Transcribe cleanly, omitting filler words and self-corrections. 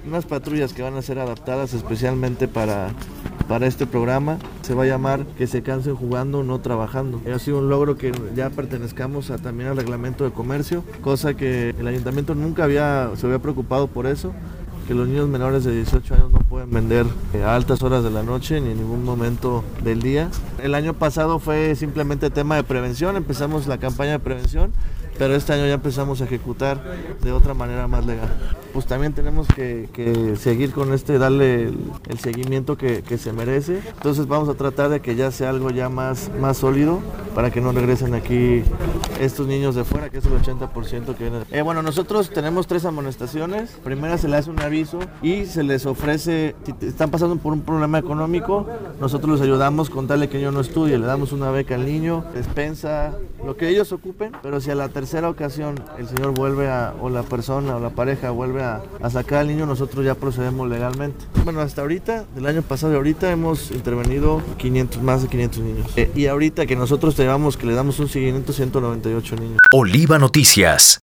unas patrullas que van a ser adaptadas especialmente para este programa. Se va a llamar Que se cansen jugando, no trabajando. Ha sido un logro que ya pertenezcamos también al reglamento de comercio, cosa que el ayuntamiento nunca se había preocupado por eso, que los niños menores de 18 años no pueden vender a altas horas de la noche ni en ningún momento del día. El año pasado fue simplemente tema de prevención, empezamos la campaña de prevención, pero este año ya empezamos a ejecutar de otra manera más legal. Pues también tenemos que seguir con darle el seguimiento que se merece. Entonces vamos a tratar de que ya sea algo ya más sólido para que no regresen aquí estos niños de fuera, que es el 80% que vienen. Bueno, nosotros tenemos 3 amonestaciones. Primera se le hace un aviso y se les ofrece, si están pasando por un problema económico, nosotros les ayudamos con tal de que el niño no estudie, le damos una beca al niño, despensa, lo que ellos ocupen, pero si a la tercera ocasión el señor vuelve o la persona o la pareja vuelve a sacar al niño, nosotros ya procedemos legalmente. Bueno, hasta ahorita, del año pasado y ahorita hemos intervenido más de 500 niños. Y ahorita que nosotros que le damos un seguimiento, 198 niños. Oliva Noticias.